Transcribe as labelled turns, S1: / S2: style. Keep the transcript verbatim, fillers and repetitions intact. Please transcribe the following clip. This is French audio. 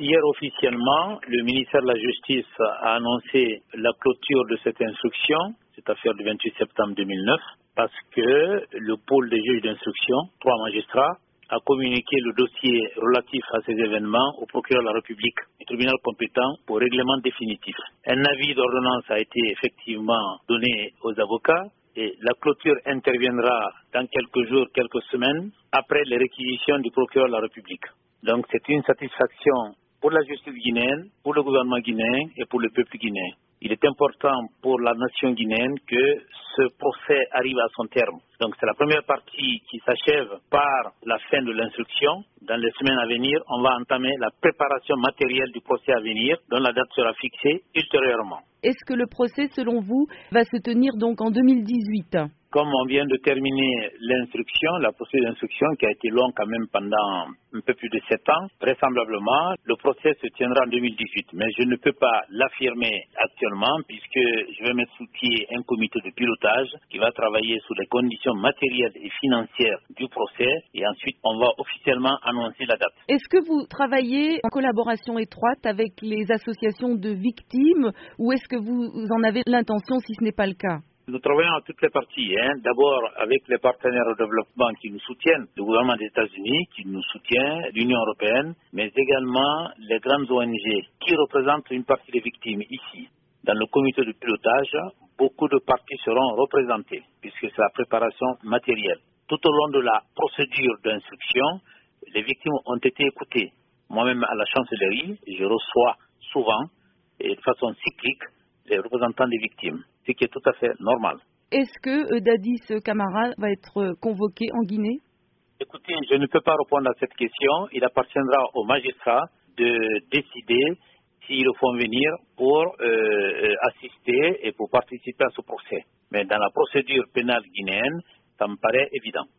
S1: Hier, officiellement, le ministère de la Justice a annoncé la clôture de cette instruction, cette affaire du vingt-huit septembre deux mille neuf, parce que le pôle des juges d'instruction, trois magistrats, a communiqué le dossier relatif à ces événements au procureur de la République, du tribunal compétent pour règlement définitif. Un avis d'ordonnance a été effectivement donné aux avocats et la clôture interviendra dans quelques jours, quelques semaines, après les réquisitions du procureur de la République. Donc c'est une satisfaction pour la justice guinéenne, pour le gouvernement guinéen et pour le peuple guinéen. Il est important pour la nation guinéenne que ce procès arrive à son terme. Donc c'est la première partie qui s'achève par la fin de l'instruction. Dans les semaines à venir, on va entamer la préparation matérielle du procès à venir, dont la date sera fixée ultérieurement.
S2: Est-ce que le procès, selon vous, va se tenir donc en deux mille dix-huit ?
S1: Comme on vient de terminer l'instruction, la procédure d'instruction qui a été longue quand même pendant un peu plus de sept ans, vraisemblablement, le procès se tiendra en deux mille dix-huit. Mais je ne peux pas l'affirmer actuellement puisque je vais mettre sous pied un comité de pilotage qui va travailler sur les conditions matérielles et financières du procès et ensuite on va officiellement annoncer la date.
S2: Est-ce que vous travaillez en collaboration étroite avec les associations de victimes ou est-ce que vous en avez l'intention si ce n'est pas le cas ?
S1: Nous travaillons à toutes les parties. Hein. D'abord avec les partenaires au développement qui nous soutiennent, le gouvernement des États-Unis qui nous soutient, l'Union européenne, mais également les grandes O N G qui représentent une partie des victimes ici. Dans le comité de pilotage, beaucoup de parties seront représentées puisque c'est la préparation matérielle. Tout au long de la procédure d'instruction, les victimes ont été écoutées. Moi-même à la chancellerie, je reçois souvent et de façon cyclique les représentants des victimes, ce qui est tout à fait normal.
S2: Est-ce que Dadis Camara va être convoqué en Guinée ?
S1: Écoutez, je ne peux pas répondre à cette question. Il appartiendra aux magistrats de décider s'ils le font venir pour euh, assister et pour participer à ce procès. Mais dans la procédure pénale guinéenne, ça me paraît évident.